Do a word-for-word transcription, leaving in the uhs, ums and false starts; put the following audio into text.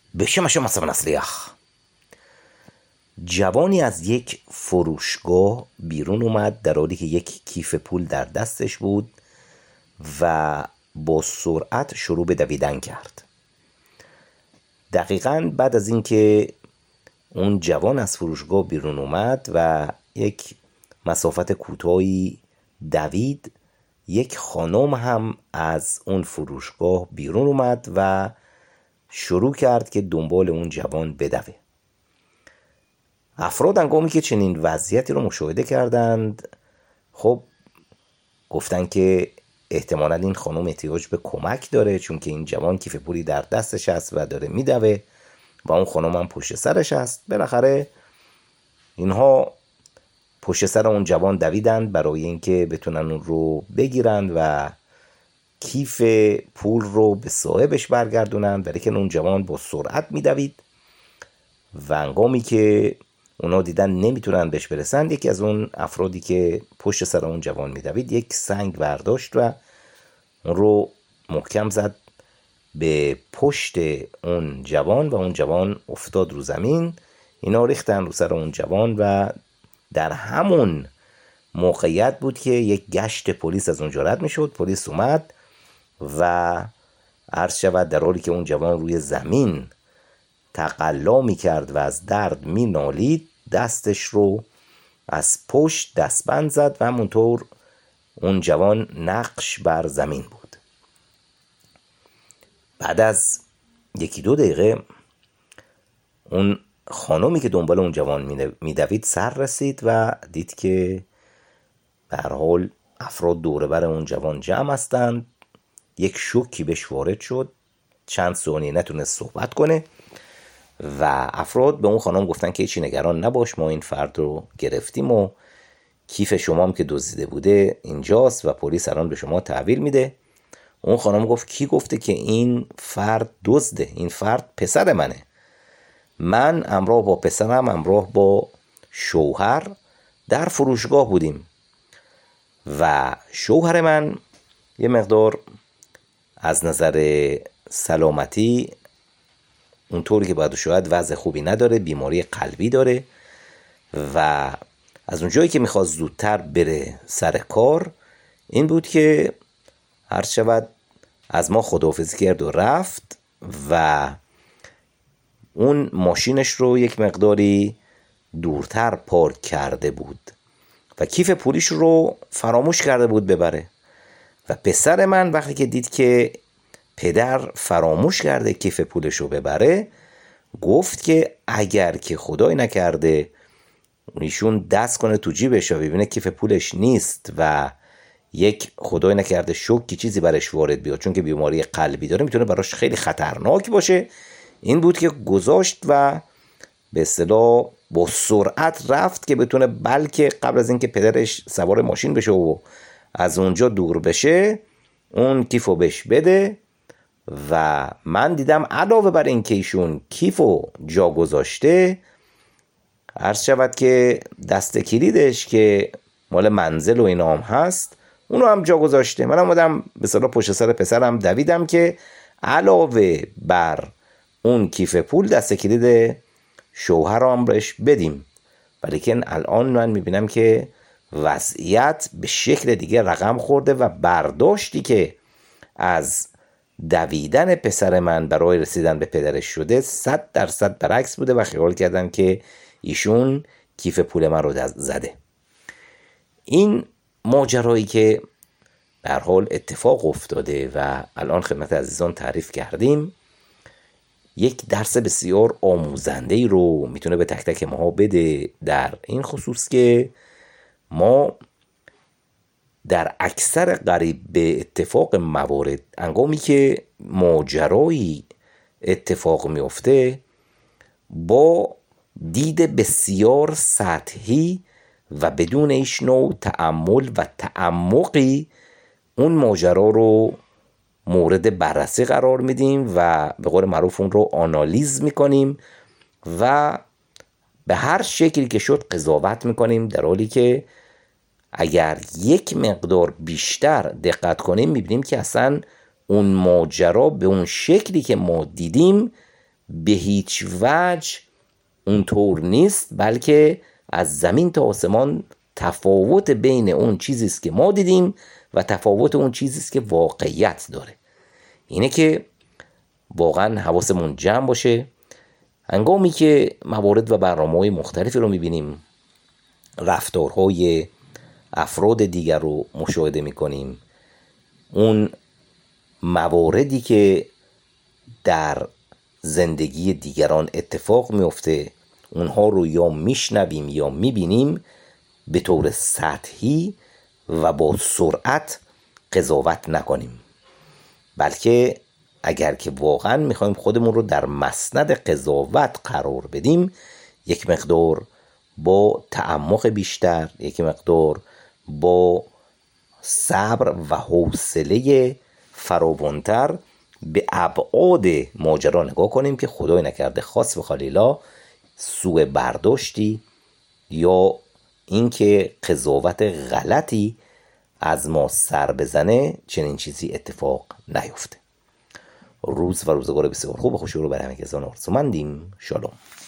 בשمش مصب نسلیخ. جوانی از یک فروشگاه بیرون اومد در حالی که یک کیف پول در دستش بود و با سرعت شروع به دویدن کرد. دقیقاً بعد از اینکه اون جوان از فروشگاه بیرون اومد و یک مسافت کوتاهی دوید، یک خانم هم از اون فروشگاه بیرون اومد و شروع کرد که دنبال اون جوان بدوه. افراد هنگامی که چنین وضعیتی رو مشاهده کردند، خب گفتن که احتمالاً این خانم احتیاج به کمک داره، چون که این جوان کیف پولی در دستش هست و داره میدوه و اون خانم هم پشت سرش هست. بالاخره اینها پشت سر اون جوان دویدند برای اینکه بتونن اون رو بگیرن و کیف پول رو به صاحبش برگردونن، ولی که اون جوان با سرعت میدوید و هنگامی که اونا دیدن نمیتونن بهش برسن، یکی از اون افرادی که پشت سر اون جوان میدوید یک سنگ برداشت و اون رو محکم زد به پشت اون جوان و اون جوان افتاد رو زمین. اینا ریختن رو سر اون جوان و در همون موقعیت بود که یک گشت پلیس از اونجا رد میشد. پلیس اومد و عرض شود در حالی که اون جوان روی زمین تقلا میکرد و از درد مینالید، دستش رو از پشت دستبند زد و همونطور اون جوان نقش بر زمین بود. بعد از یکی دو دقیقه اون خانمی که دنبال اون جوان میدوید سر رسید و دید که به هر حال افراد دور بر اون جوان جمع هستند. یک شوکی بهش وارد شد، چند ثانیه نتونست صحبت کنه و افراد به اون خانم گفتن که هیچی نگران نباش، ما این فرد رو گرفتیم و کیف شما هم که دزدیده بوده اینجاست و پلیس الان به شما تحویل میده. اون خانم گفت کی گفته که این فرد دزده؟ این فرد پسر منه. من همراه با پسرم، همراه با شوهر در فروشگاه بودیم و شوهر من یه مقدار از نظر سلامتی اونطوری که باید شاید وضع خوبی نداره، بیماری قلبی داره و از اونجایی که میخواد زودتر بره سر کار این بود که هر شود از ما خداحافظی کرد و رفت و اون ماشینش رو یک مقداری دورتر پارک کرده بود و کیف پولیش رو فراموش کرده بود ببره. و پسر من وقتی که دید که پدر فراموش کرده کیف پولش رو ببره، گفت که اگر که خدای نکرده ایشون دست کنه تو جیبش و ببینه کیف پولش نیست و یک خدای نکرده شوکی چیزی برش وارد بیاد، چون که بیماری قلبی داره، میتونه براش خیلی خطرناک باشه. این بود که گذاشت و به اصطلاح با سرعت رفت که بتونه بلکه قبل از اینکه پدرش سوار ماشین بشه و از اونجا دور بشه اون کیفو بهش بده. و من دیدم علاوه بر این که ایشون کیفو جا گذاشته، عرض شود که دست کلیدش که مال منزل و اینا هم هست اونو هم جا گذاشته. من اومدم به اصطلاح پشت سر پسرم دویدم که علاوه بر اون کیف پول دست کلید شوهر هم بهش بدیم، ولیکن الان من میبینم که وضعیت به شکل دیگه رقم خورده و برداشتی که از دویدن پسر من برای رسیدن به پدرش شده صد درصد برعکس بوده و خیال کردن که ایشون کیف پول من رو زده. این ماجرایی که به هر حال اتفاق افتاده و الان خدمت عزیزان تعریف کردیم یک درس بسیار آموزنده‌ای رو میتونه به تک تک ما بده، در این خصوص که ما در اکثر قریب به اتفاق موارد هنگامی که ماجرایی اتفاق میفته با دید بسیار سطحی و بدون هیچ نوع تأمل و تعمقی اون ماجرا رو مورد بررسی قرار میدیم و به قول معروف اون رو آنالیز میکنیم و به هر شکلی که شد قضاوت میکنیم، در حالی که اگر یک مقدار بیشتر دقت کنیم میبینیم که اصلا اون ماجرا به اون شکلی که ما دیدیم به هیچ وجه اونطور نیست، بلکه از زمین تا آسمان تفاوت بین اون چیزی است که ما دیدیم و تفاوت اون چیزی است که واقعیت داره. اینه که واقعا حواسمون جمع باشه هنگامی که موارد و برنامه‌های مختلفی رو می‌بینیم، رفتارهای افراد دیگر رو مشاهده می‌کنیم، اون مواردی که در زندگی دیگران اتفاق میفته اونها رو یا میشنویم یا میبینیم، به طور سطحی و با سرعت قضاوت نکنیم، بلکه اگر که واقعا میخوایم خودمون رو در مسند قضاوت قرار بدیم، یک مقدار با تعمق بیشتر، یک مقدار با صبر و حوصله فراوانتر به ابعاد ماجرا نگاه کنیم که خدای نکرده خاص و خالیلا سوء برداشتی یا اینکه قضاوت غلطی از ما سر بزنه، چنین چیزی اتفاق نیفته. روز و روزگار بسیار خوب و خوشی رو برای همه کسان آرزومندیم. شالوم.